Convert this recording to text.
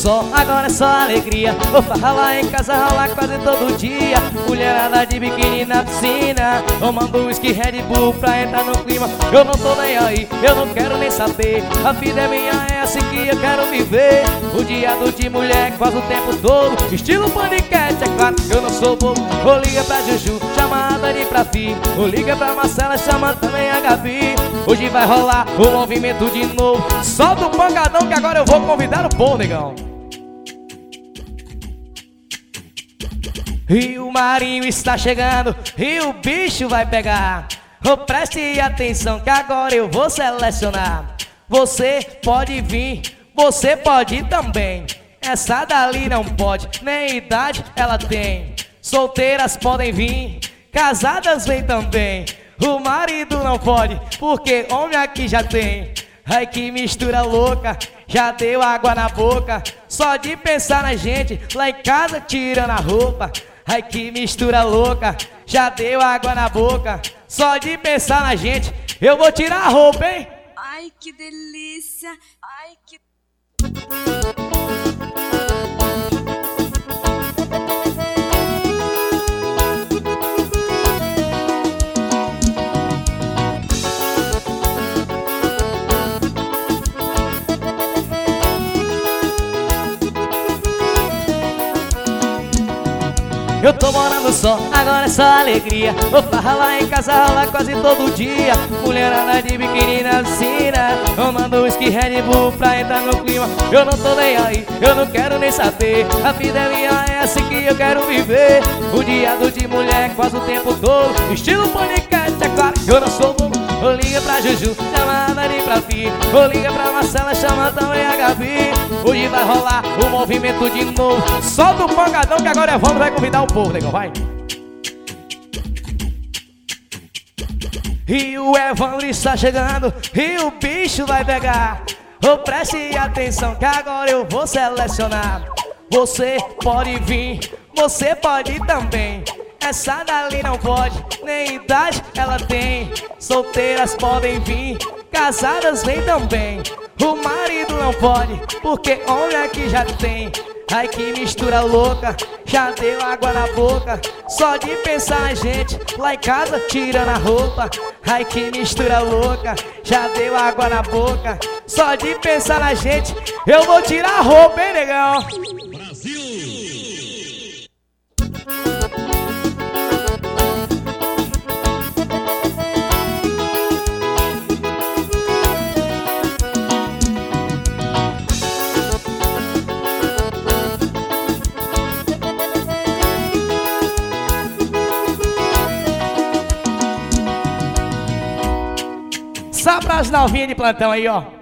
sol, agora é só alegria. Vou farrar em casa, rolar quase todo dia. Mulherada de biquíni na piscina, tomando whisky Red Bull pra entrar no clima. Eu não tô nem aí, eu não quero nem saber. A vida é minha, é assim que eu quero viver. O dia de mulher quase o tempo todo, estilo paniquete, é claro, eu não sou bobo. Ou liga pra Juju, chama a Dani pra Fi. Ou liga pra Marcela, chama também a Gabi. Hoje vai rolar o movimento de novo. Solta o pancadão que agora eu vou convidar o povo, negão. E o Marinho está chegando e o bicho vai pegar. Oh, preste atenção que agora eu vou selecionar. Você pode vir, você pode ir também. Essa dali não pode, nem idade ela tem. Solteiras podem vir, casadas vem também. O marido não pode, porque homem aqui já tem. Ai que mistura louca, já deu água na boca. Só de pensar na gente, lá em casa tirando a roupa. Ai que mistura louca, já deu água na boca. Só de pensar na gente, eu vou tirar a roupa, hein? Ai que delícia, ai que... Eu tô morando só, agora é só alegria. Vou farrar em casa, rolar quase todo dia. Mulherada de biquíni na piscina, tomando whisky Red Bull pra entrar no clima. Eu não tô nem aí, eu não quero nem saber. A vida é minha, é assim que eu quero viver. O dia de mulher quase o tempo todo, estilo paniquete, é claro, eu não sou bobo. Ou liga pra Juju, chama a Dani pra Fi. Ou liga pra Marcela, chama também a Gabi. Hoje vai rolar o movimento de novo. Solta o pancadão que agora Evandro vai convidar o povo, negão, vai. E o Evandro está chegando e o bicho vai pegar. Oh, preste atenção que agora eu vou selecionar. Você pode vir, você pode ir também. Essa dali não pode, nem idade ela tem. Solteiras podem vir, casadas vem também. O marido não pode, porque homem aqui já tem. Ai que mistura louca, já deu água na boca. Só de pensar na gente, lá em casa tirando a roupa. Ai que mistura louca, já deu água na boca. Só de pensar na gente, eu vou tirar a roupa, hein, negão? Só pras novinhas de plantão aí, ó.